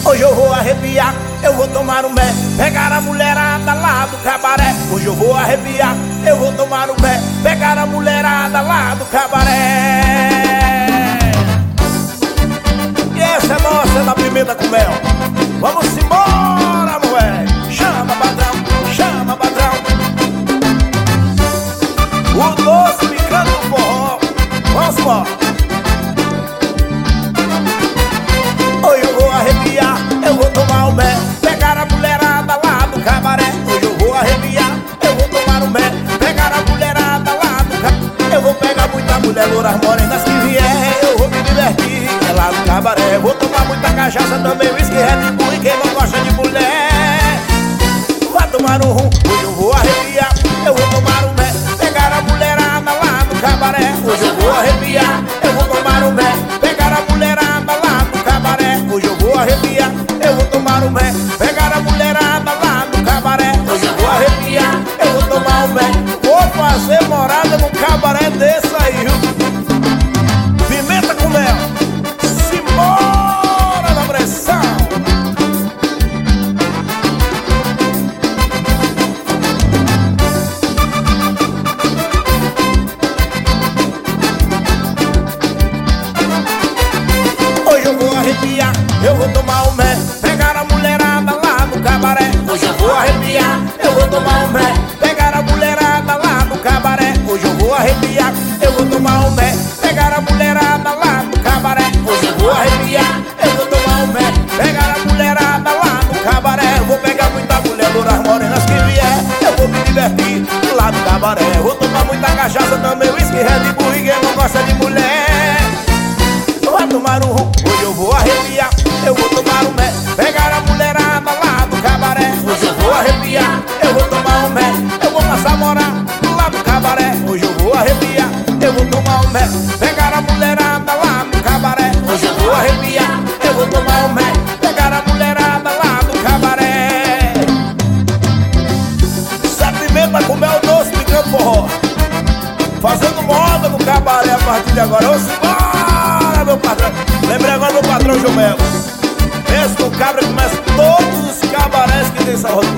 Hoje eu vou arrepiar, eu vou tomar um bé, pegar a mulherada lá do cabaré. Hoje eu vou arrepiar, eu vou tomar um bé, pegar a mulherada lá do cabaré. E essa é nossa, é da Pimenta com Mel. Vamos embora, moleque. Chama, patrão, chama, patrão. O doce picando no forró. Vamos embora. Hoje eu vou arrepiar, eu vou tomar um bé, pegar a mulherada lá do cabaré. Hoje eu vou arrepiar, eu vou tomar um bé, pegar a mulherada lá do cabaré. Eu vou pegar muita mulher, louras morenas que vier, eu vou me divertir, é lá no cabaré. Vou tomar muita cachaça também, whisky, Red Bull, e quem não gosta de mulher vai tomar um rum. Hoje eu vou arrepiar, eu vou tomar um bé, pegar a mulherada lá no cabaré. Hoje eu vou arrepiar, eu vou tomar um bé, pegar a mulherada lá no cabaré. Hoje eu vou arrepiar, eu vou tomar um bé, pegar a mulherada lá no cabaré. Hoje eu vou arrepiar, eu vou tomar um bé, vou fazer morada num cabaré desse aí, viu? Pimenta com Mel, simbora na pressão. Hoje eu vou arrepiar, eu vou tomar um bé, pegar a mulherada lá no cabaré. Hoje eu vou arrepiar, eu vou tomar um bé, pegar a mulherada lá no cabaré. Hoje eu vou arrepiar, eu vou tomar um bé, pegar a mulherada lá no cabaré. Hoje eu vou arrepiar, eu vou tomar um bé, pegar a mulherada lá no cabaré. Eu vou pegar muita mulher, louras morenas que vier, eu vou me divertir lá no cabaré. Vou tomar muita cachaça também, whisky, Red Bull, e quem não gosta de mulher vai tomar um rum. Hoje eu vou arrepiar, eu vou tomar um bé, pegar a mulherada lá do cabaré. Hoje eu vou arrepiar, eu vou tomar um bé, eu vou passar a morar lá no cabaré. Hoje eu vou arrepiar, eu vou tomar um bé, pegar a mulherada lá no cabaré. Hoje eu vou arrepiar, eu vou tomar um bé, pegar a mulherada lá do cabaré. Zé Pimenta com Mel, doce picando forró, fazendo moda no cabaré a partir de agora. Vamos embora, meu patrão. Lembrei agora do patrão Jomel. Esse do cabra começa todos os cabarés que tem essa roda.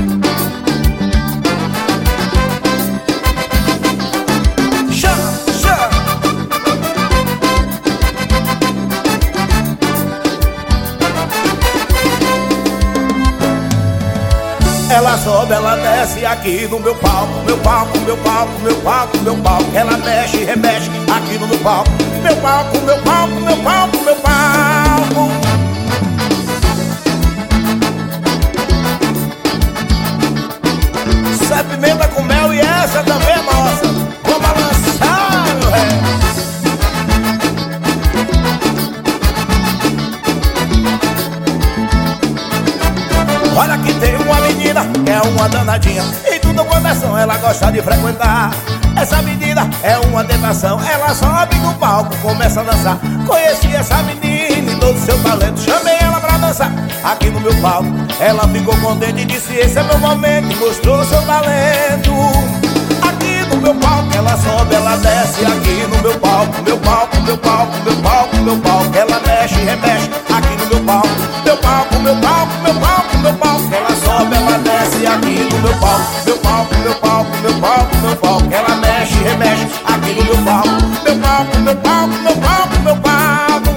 Chama, chama. Ela sobe, ela desce aqui no meu palco, meu palco, meu palco, meu palco, meu palco. Ela mexe e remexe aqui no meu palco, meu palco, meu palco, meu palco, meu palco. Zé Pimenta com Mel, e essa também é nossa. Vou balançar, meu ré. Olha que tem uma menina que é uma danadinha, e tudo começou, ela gosta de frequentar. Essa menina é uma tentação, ela sobe no palco, começa a dançar. Conheci essa menina e todo o seu talento, chamei ela pra dançar aqui no meu palco. Ela ficou contente e disse: esse é meu momento, e mostrou seu talento. Aqui no meu palco, ela sobe, ela desce aqui no meu palco, meu palco, meu palco, meu palco, meu palco. Ela mexe e remexe aqui no meu palco, meu palco, meu palco, meu palco, meu palco. Ela sobe, ela desce aqui no meu palco, meu palco, meu palco, meu palco, meu palco. Ela mexe e remexe aqui no meu palco, meu palco, meu palco, meu palco, meu palco.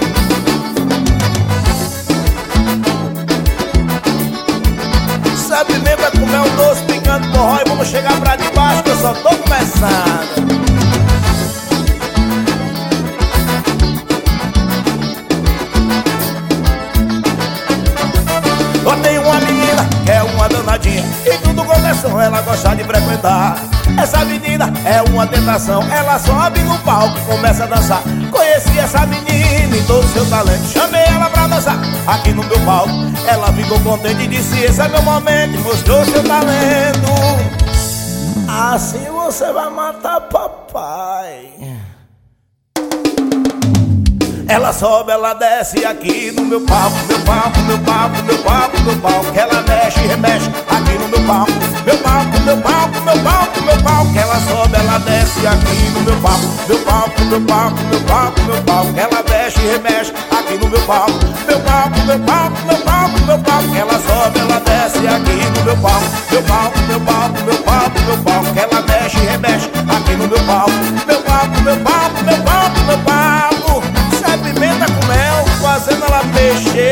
Zé Pimenta com Mel, doce picando forró, e vamos chegar pra debaixo que eu só tô começando. Eu tenho uma menina que é uma danadinha, e tudo começou, ela gosta de frequentar. Essa menina é uma tentação, ela sobe no palco, começa a dançar. Conheci essa menina e todo o seu talento, chamei ela pra dançar aqui no meu palco. Ela ficou contente e disse: esse é meu momento, e mostrou seu talento. Assim você vai matar papai. Ela sobe, ela desce aqui no meu palco, meu palco, meu palco, meu palco, meu palco. Ela mexe e remexe aqui no meu palco, meu palco, meu palco, meu palco, meu palco. Ela sobe, ela desce aqui no meu palco, meu palco, meu palco, meu palco, meu palco. Ela mexe e remexe aqui no meu palco, meu palco, meu palco, meu palco, meu palco. Ela sobe, ela desce aqui no meu palco, meu palco, meu palco, meu palco, meu palco. Ela mexe e remexe aqui no meu palco, meu palco, meu palco, meu palco, meu palco. Pimenta com mel, fazendo ela mexer.